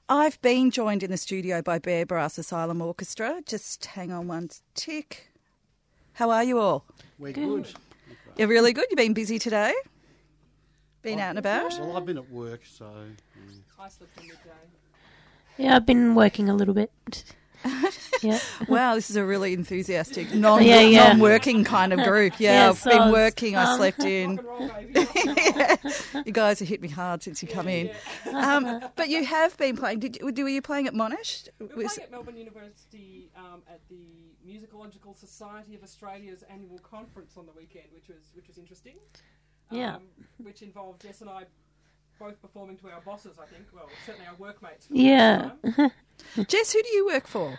I've been joined in the studio by Bear Brass Asylum Orchestra. Just hang on one tick. How are you all? We're good. You're really good? You've been busy today? Been out and about? Well, I've been at work, so... I slept in midday. Yeah, I've been working a little bit. Yeah. Wow, this is a really enthusiastic, non-working kind of group. Yeah, I've been working, I slept in. Rock and roll, baby. You guys have hit me hard since you come in. But you have been playing. Were you playing at Monash? We're playing at Melbourne University at the Musicological Society of Australia's annual conference on the weekend, which was interesting. Yeah. Which involved Jess and I both performing to our bosses, I think. Well, certainly our workmates. Yeah. Jess, who do you work for?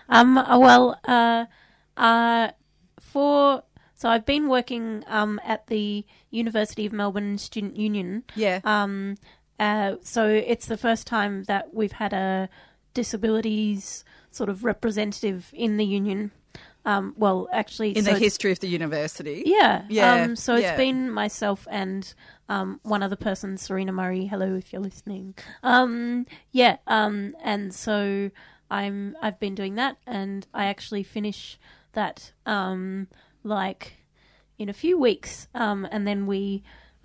So I've been working at the University of Melbourne Student Union. Yeah. So it's the first time that we've had a disabilities sort of representative in the union. In the history of the university. Yeah. Yeah. So it's been myself and one other person, Serena Murray. Hello, if you're listening. And so I've been doing that, and I actually finish that like in a few weeks, and then we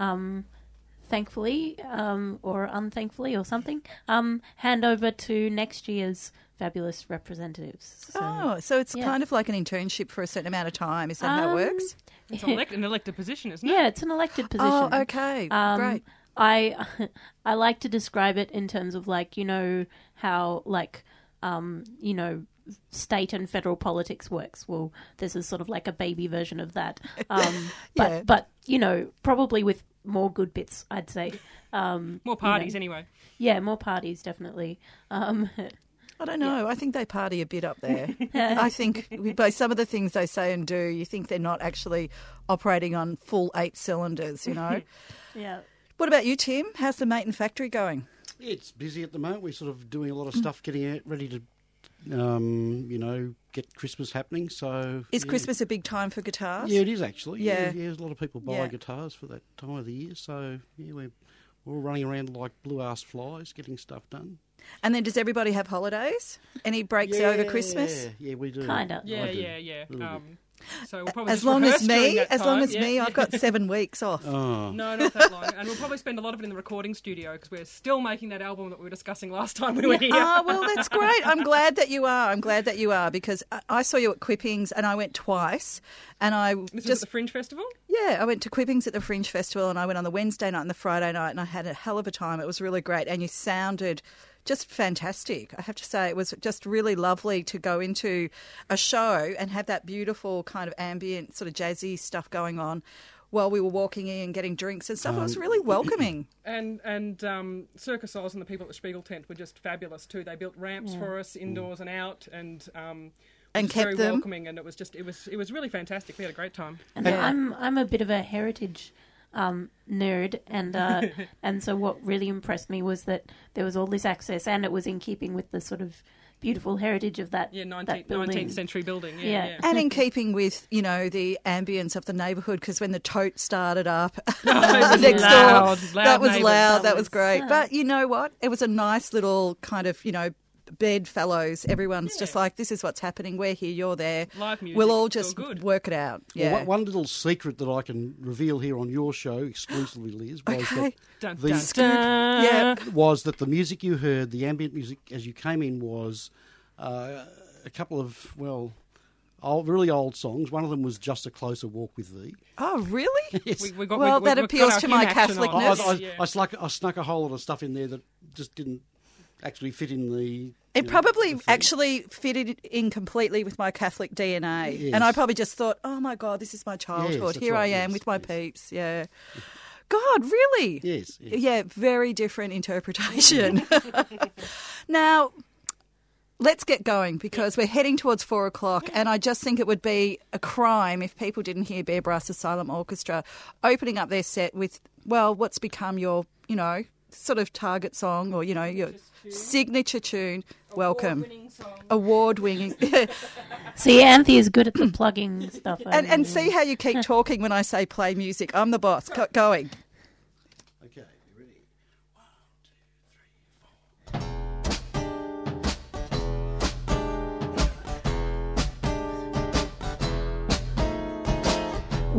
thankfully or unthankfully or something hand over to next year's fabulous representatives. So it's kind of like an internship for a certain amount of time. Is that how it works? It's an elected position, isn't it? Yeah, it's an elected position. Oh, okay. Great. I like to describe it in terms of like, you know, how like, you know, state and federal politics works. Well, this is sort of like a baby version of that. But you know, probably with more good bits, I'd say. More parties, anyway. Yeah, more parties, definitely. I don't know. I think they party a bit up there. I think by some of the things they say and do, you think they're not actually operating on full 8 cylinders, you know? Yeah. What about you, Tim? How's the Mayton factory going? It's busy at the moment. We're sort of doing a lot of stuff, getting it ready to, you know, get Christmas happening. So is Christmas a big time for guitars? Yeah, it is actually. Yeah. There's a lot of people buy guitars for that time of the year. So yeah, we're all running around like blue-ass flies, getting stuff done. And then does everybody have holidays? Any breaks over Christmas? Yeah, we do. Kind of. Yeah. So we'll probably as long as me, I've got 7 weeks off. Oh. No, not that long. And we'll probably spend a lot of it in the recording studio because we're still making that album that we were discussing last time we were here. Well, that's great. I'm glad that you are. Because I saw you at Quippings and I went twice. And This was at the Fringe Festival? Yeah, I went to Quippings at the Fringe Festival and I went on the Wednesday night and the Friday night and I had a hell of a time. It was really great. And you sounded just fantastic. I have to say, it was just really lovely to go into a show and have that beautiful kind of ambient sort of jazzy stuff going on while we were walking in and getting drinks and stuff. It was really welcoming. And Circus Sols and the people at the Spiegel tent were just fabulous too. They built ramps for us indoors and out, and kept very them welcoming. And it was really fantastic. We had a great time. And I'm a bit of a heritage nerd, and so what really impressed me was that there was all this access, and it was in keeping with the sort of beautiful heritage of that 19th century building. Yeah. And in keeping with, you know, the ambience of the neighbourhood, because when the tote started up next door, that was loud. That was great. Yeah. But you know what? It was a nice little kind of, you know, bedfellows. Everyone's just like, this is what's happening. We're here, you're there. Live music. We'll all just work it out. Yeah. Well, one little secret that I can reveal here on your show exclusively, Liz, was that the music you heard, the ambient music as you came in, was a couple of, really old songs. One of them was Just a Closer Walk with Thee. Oh, really? Yes. That appeals to my Catholicness. I snuck a whole lot of stuff in there that just didn't actually fit in the... It probably actually fitted in completely with my Catholic DNA. Yes. And I probably just thought, oh, my God, this is my childhood. Here I am with my peeps. Yeah. God, really? Yes. Yeah, very different interpretation. Now, let's get going because we're heading towards 4 o'clock and I just think it would be a crime if people didn't hear Bear Brass Asylum Orchestra opening up their set with, what's become your, you know, sort of target song or, you know, your signature tune. Welcome. Award-winning. See, Anthea is good at the plugging stuff. And see how you keep talking when I say play music. I'm the boss. Going. Okay, you ready? 1, 2, 3, 4.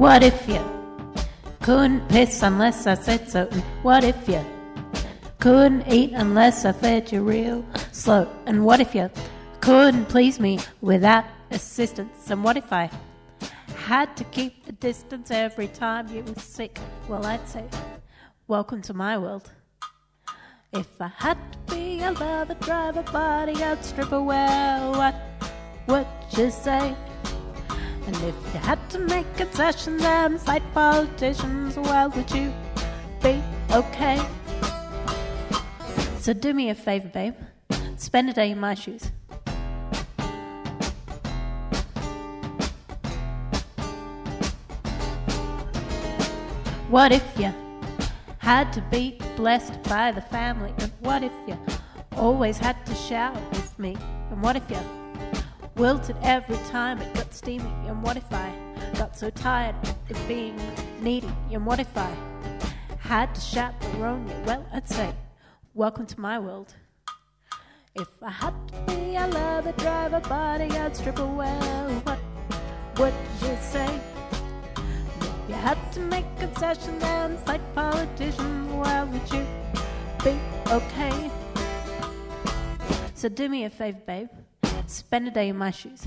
What if you couldn't piss unless I said so? And what if you couldn't eat unless I fed you real slow? And what if you couldn't please me without assistance? And what if I had to keep a distance every time you were sick? Well, I'd say, welcome to my world. If I had to be a lover, driver, bodyguard, stripper, well, what would you say? And if you had to make concessions and fight politicians, well, would you be okay? So do me a favour, babe. Spend a day in my shoes. What if you had to be blessed by the family? And what if you always had to shout with me? And what if you wilted every time it got steamy? And what if I got so tired of being needy? And what if I had to chaperone you? Well, I'd say, welcome to my world. If I had to be a lover, driver, bodyguard, stripper, well, what would you say? If you had to make concessions and fight politicians, well, would you be okay? So do me a favour, babe. Spend a day in my shoes.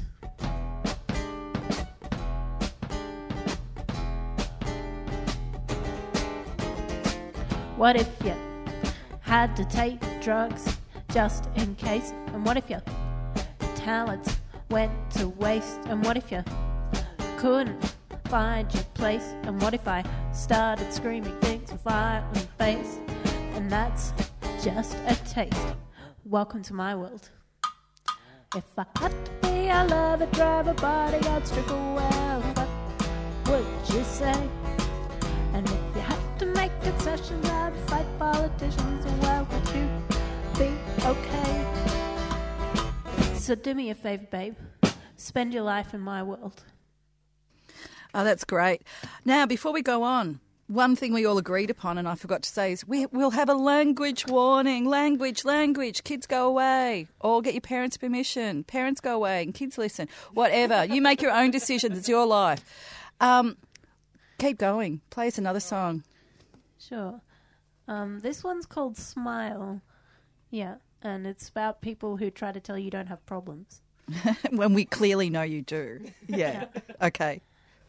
What if you had to take drugs just in case? And what if your talents went to waste? And what if you couldn't find your place? And what if I started screaming things with violent bass? And that's just a taste. Welcome to my world. If I had to be a lover, driver, bodyguard, stripper, well, what would you say? And if you had to make concessions and fight politicians, well, would you be okay? So do me a favour, babe. Spend your life in my world. Oh, that's great. Now, before we go on, one thing we all agreed upon, and I forgot to say, is we'll have a language warning. Language. Kids go away. Or get your parents' permission. Parents go away and kids listen. Whatever. You make your own decisions. It's your life. Keep going. Play us another song. Sure. This one's called Smile. Yeah, and it's about people who try to tell you don't have problems. When we clearly know you do. Yeah. Okay.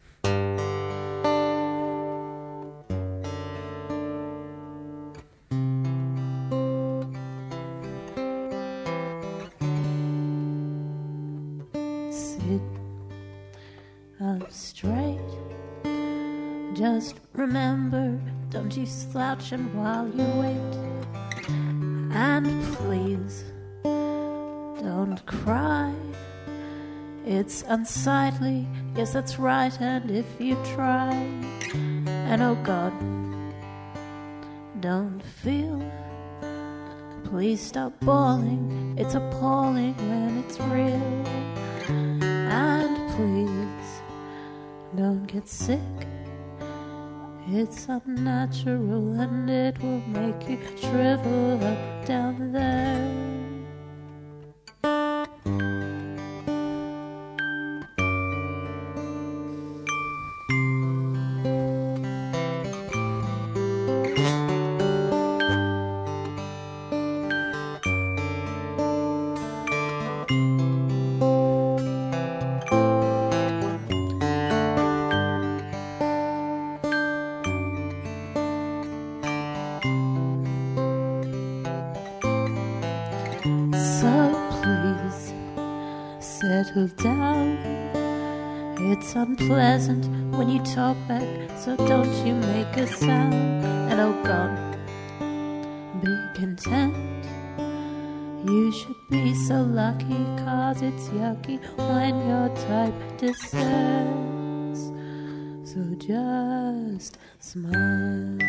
Sit up straight. Just remember, don't you slouch and while you wait. And please, don't cry. It's unsightly, yes that's right, and if you try, and oh God, don't feel. Please stop bawling, it's appalling when it's real. And please, don't get sick. It's unnatural and it will make you shrivel up down there. Settle down. It's unpleasant when you talk back, so don't you make a sound. And oh God, be content. You should be so lucky, 'cause it's yucky when your type dissents. So just smile.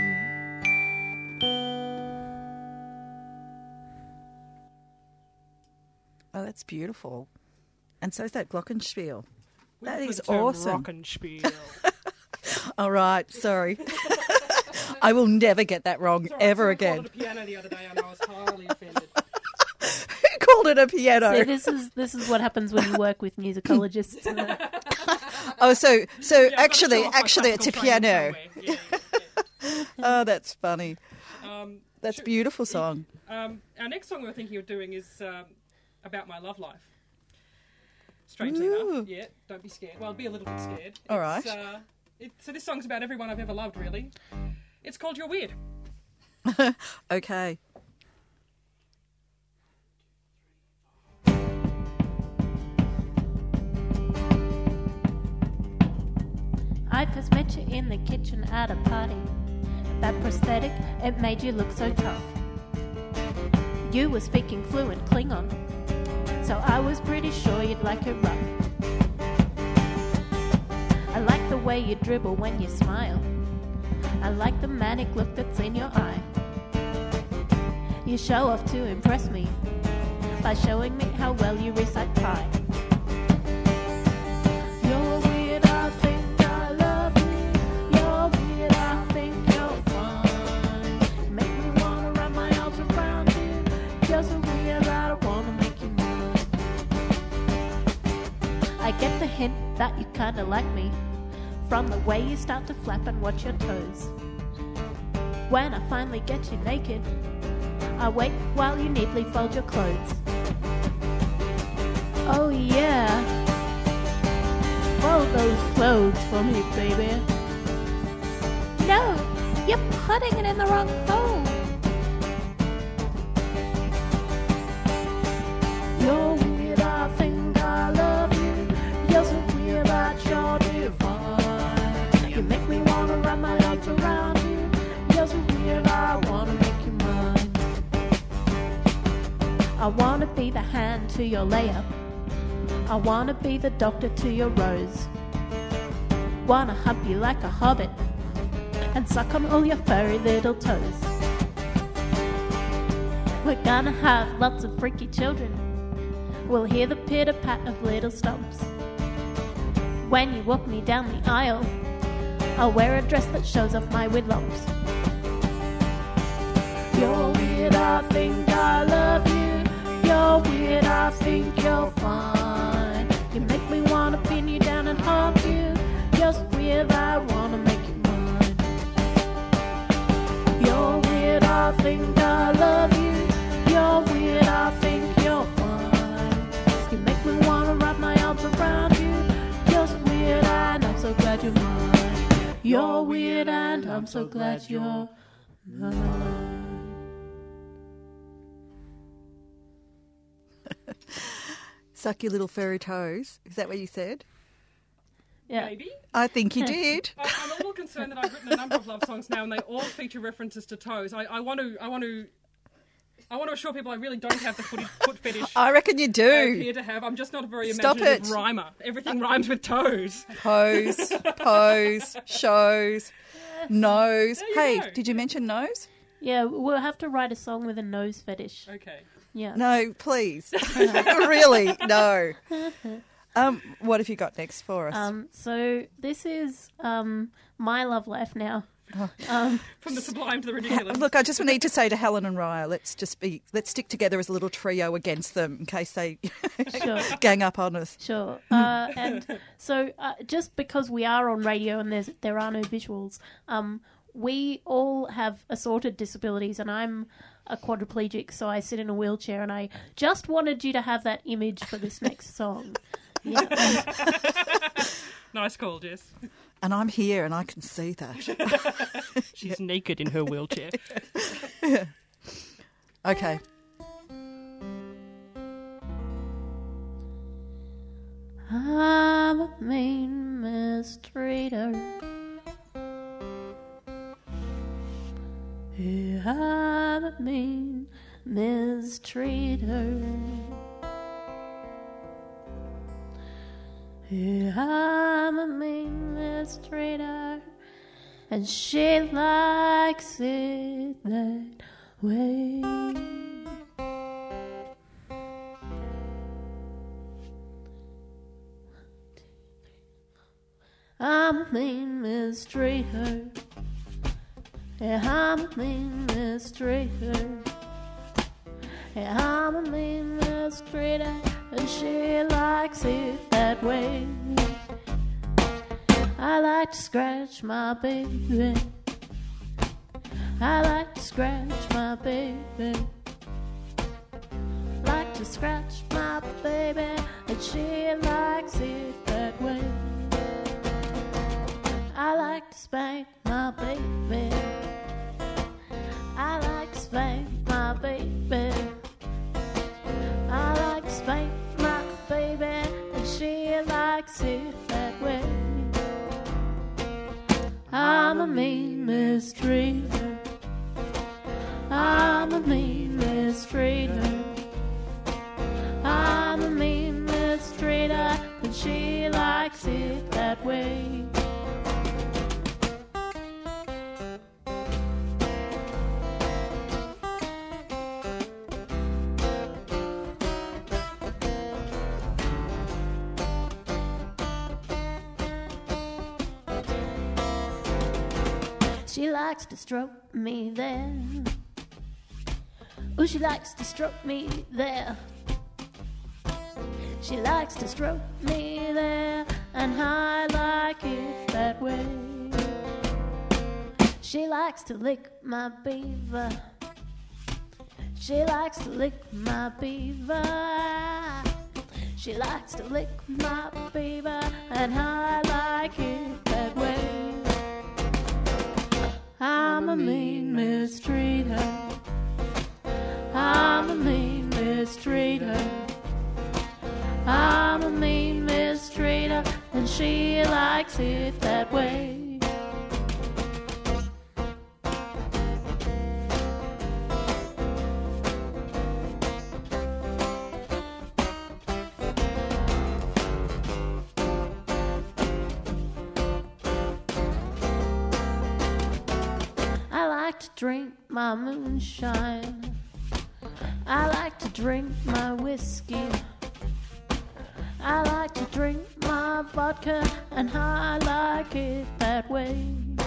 Oh, that's beautiful. And so is that Glockenspiel. We That prefer is the term awesome. Rockenspiel. All right, sorry. I will never get that wrong ever I called again. it a piano the other day and I was highly offended. Who called it a piano? See, this is what happens when you work with musicologists. Oh, so Yeah, I've got to actually, show off my actually, it's a classical training piano. somewhere. Oh, that's funny. That's a Should- beautiful song. Our next song we're thinking of doing is about my love life. Strangely Ooh. enough, yeah. Don't be scared. Well, be a little bit scared. All right. So this song's about everyone I've ever loved, really. It's called "You're Weird." Okay. I first met you in the kitchen at a party. That prosthetic, it made you look so tough. You were speaking fluent Klingon, so I was pretty sure you'd like it rough. I like the way you dribble when you smile. I like the manic look that's in your eye. You show off to impress me by showing me how well you recite pi. You're weird, I think I love you. You're weird, I think you're fun. You make me wanna wrap my arms around you. You're so weird, I don't wanna make you mine. I get the hint that you kinda like me from the way you start to flap and watch your toes. When I finally get you naked, I wait while you neatly fold your clothes. Oh yeah, fold those clothes for me, baby. No, you're putting it in the wrong hole. You're weird, I think I love you. You're so weird that you're divine. You make me wanna wrap my arms around you. You're so weird, I wanna make you mine. I wanna be the hand to your layup. I wanna be the doctor to your rose. Wanna hump you like a hobbit and suck on all your furry little toes. We're gonna have lots of freaky children. We'll hear the pitter-pat of little stomps. When you walk me down the aisle, I'll wear a dress that shows off my weird lumps. You're weird, I think I love you. You're weird, I think you're fine. You make me wanna pin you down and haunt you. You're so weird, I wanna make you mine. You're weird, I think I love you. You're weird, I think you're fine. You make me wanna wrap my arms around you. You're so weird, and I'm so glad you're mine. You're weird, and I'm so glad you're mine. Suck your little furry toes. Is that what you said? Yeah. Maybe. I think you did. I'm a little concerned that I've written a number of love songs now, and they all feature references to toes. I want to assure people I really don't have the foot fetish. I reckon you I do. appear to have. I'm just not a very Stop imaginative it. rhymer. Everything rhymes with toes. Pose, shows, nose. There you Hey, go. did you mention nose? Yeah, we'll have to write a song with a nose fetish. Okay. Yeah. No, please. Really, no. What have you got next for us? So this is my love life now. From the sublime to the ridiculous. Look, I just need to say to Helen and Raya, let's stick together as a little trio against them in case they Sure. gang up on us. Sure. And so just because we are on radio and there are no visuals, we all have assorted disabilities, and I'm a quadriplegic, so I sit in a wheelchair, and I just wanted you to have that image for this next song. Yeah. Nice call, Jess. And I'm here and I can see that. She's naked in her wheelchair. Okay. I'm a mean mistreater. Yeah, I'm a mean mistreater. Yeah, I'm a mean mistreater, and she likes it that way. I'm a mean mistreater. Yeah, I'm a mean mistreater. Yeah, I'm a mean mistreater, and she likes it that way. I like to scratch my baby. I like to scratch my baby. Like to scratch my baby, and she likes it that way. I like to spank my baby. I like to spank my baby. I like to spank my baby, and she likes it that way. I'm a mean mistreater. I'm a mean mistreater. I'm a mean mistreater, and she likes it that way. She likes to stroke me there. Oh, she likes to stroke me there. She likes to stroke me there, and I like it that way. She likes to lick my beaver. She likes to lick my beaver. She likes to lick my beaver, and I like it that way. I'm a mean mistreater. I'm a mean mistreater. I'm a mean mistreater, and she likes it that way. I like to drink my moonshine. I like to drink my whiskey. I like to drink my vodka, and I like it that way.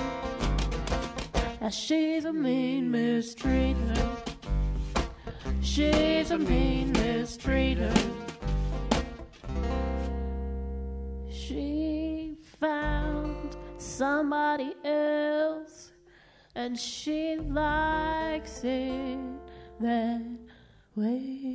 Now she's a mean mistreater. She's a mean mistreater. She found somebody else, and she likes it that way.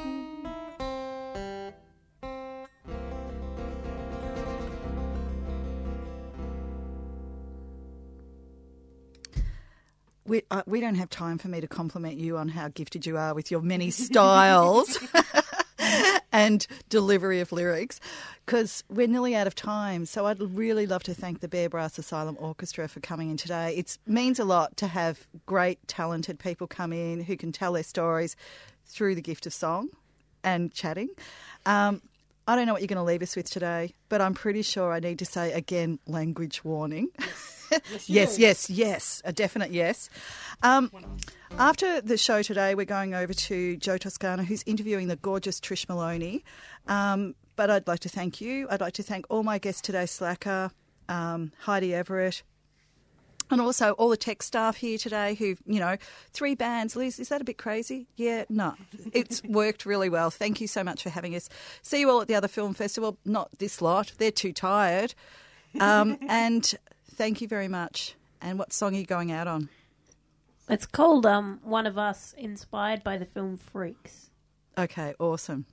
We don't have time for me to compliment you on how gifted you are with your many styles and delivery of lyrics, because we're nearly out of time. So I'd really love to thank the Bear Brass Asylum Orchestra for coming in today. It means a lot to have great, talented people come in who can tell their stories through the gift of song and chatting. I don't know what you're going to leave us with today, but I'm pretty sure I need to say again, language warning. Yes, a definite yes. After the show today, we're going over to Joe Toscano, who's interviewing the gorgeous Trish Maloney. But I'd like to thank you. I'd like to thank all my guests today, Slacker, Heidi Everett, and also all the tech staff here today who've, 3 bands. Liz, is that a bit crazy? Yeah, no. It's worked really well. Thank you so much for having us. See you all at the other film festival. Not this lot. They're too tired. And thank you very much. And what song are you going out on? It's called One of Us, inspired by the film Freaks. Okay, awesome.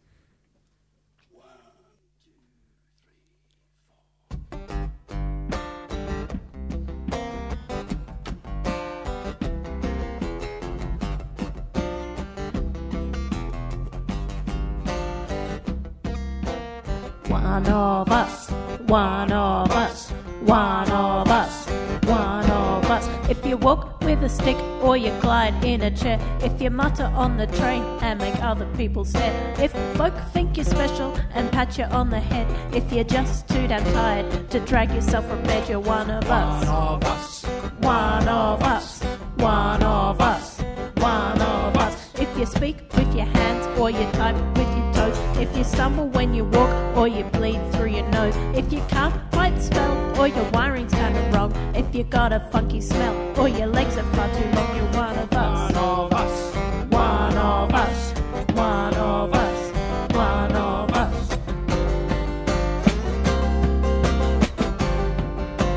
1 of us, 1 of us, 1 of us, 1 of us. If you walk with a stick or you glide in a chair, if you mutter on the train and make other people stare, if folk think you're special and pat you on the head, if you're just too damn tired to drag yourself from bed, you're 1 of us. 1 of us. 1 of us, 1 of us, 1 of us. If you speak with your hands or you type with your toes, if you stumble when you walk or you bleed through your nose, if you can't quite spell or your wiring's kind of wrong, if you got a funky smell or your legs are far too long, you're 1 of us. 1 of us. 1 of us, 1 of us, 1 of us.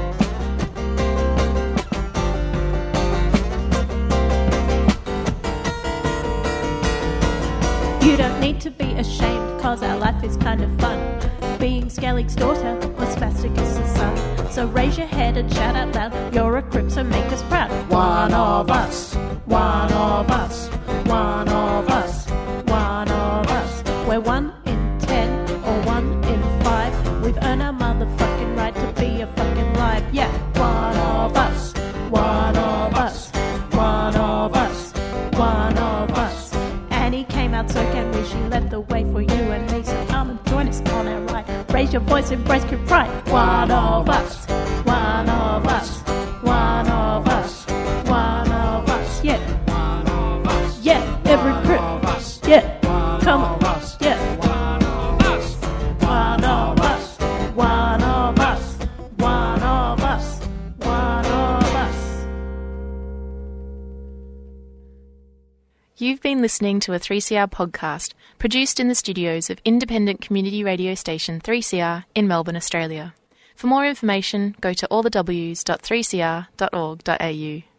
need to be ashamed, cause our life is kind of fun. Being Skellig's daughter or Spasticus' son. So raise your head and shout out loud, you're a Crip, so make us proud. One of us, one of us, one of us, one of us. We're 1 in 10 or 1 in 5. We've earned our motherfucking right to be a fucking live. Yeah, One of us, one of us, one of us, one of us. Annie came out, so can we? She led the way for you and me. So come and join us on our ride. Raise your voice, embrace Crip pride. One of us, one of us, one of us, one of us. Yeah, One of us, yeah, every Crip. one of us, Yeah, one come of on. us, Yeah, one of us, one of us, one of us, one of us, one of us. You've been listening to a 3CR podcast produced in the studios of independent community radio station 3CR in Melbourne, Australia. For more information, go to allthews.3cr.org.au.